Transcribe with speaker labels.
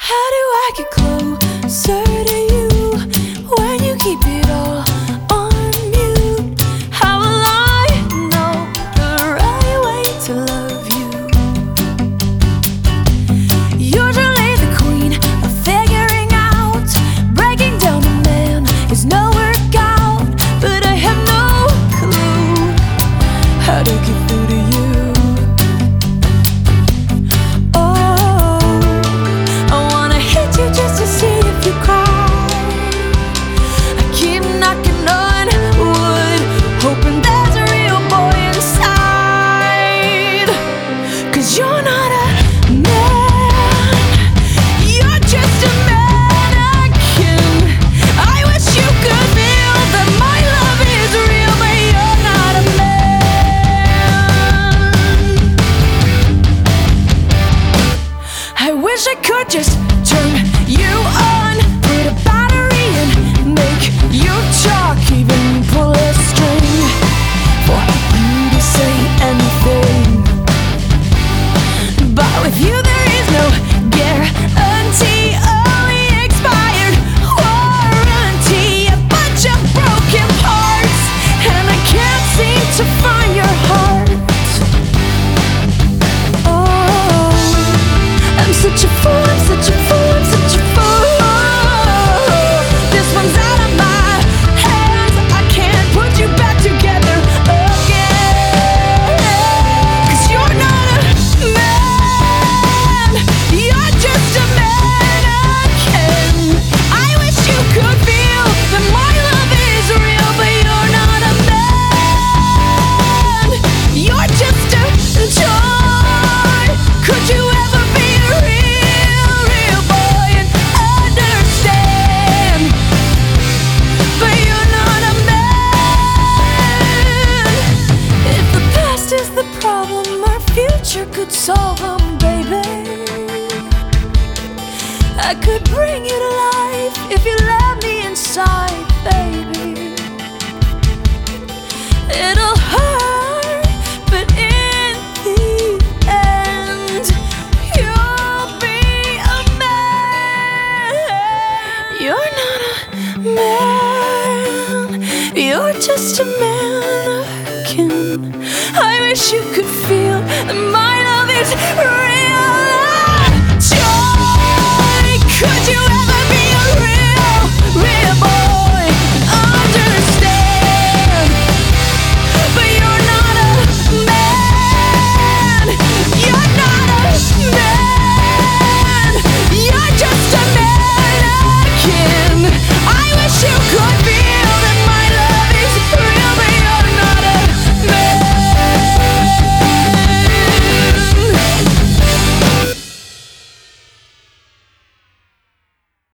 Speaker 1: How do I get closer to you when you keep it all on mute? How will I know the right way to love you? Usually the queen of figuring out, breaking down a man is no workout, but I have no clue how to get through to you. Just to see if you cry. I keep knocking on wood, hoping there's a real boy inside. 'Cause you're not a man, you're just a mannequin. I wish you could feel that my love is real, but you're not a man. I wish I could just turn you on, put a battery in, make you talk, even pull a string for you to say anything. But with you there is no guarantee, only expired warranty. A bunch of broken parts, and I can't seem to find your heart. Oh, I'm such a fool, I'm such a fool, I'm such a fool. This one's out of my hands, I can't put you back together again. 'Cause you're not a man, you're just a mannequin. I wish you could feel that my love is real, but you're not a man. You're just a toy. Could you ever be real boy and understand? But you're not a man. If the past is the problem, our future could solve them, baby. I could bring you to life if you let me inside, baby. It'll hurt, but in the end, you'll be a man. You're not a man, you're just a mannequin. I wish you could feel that my love is real.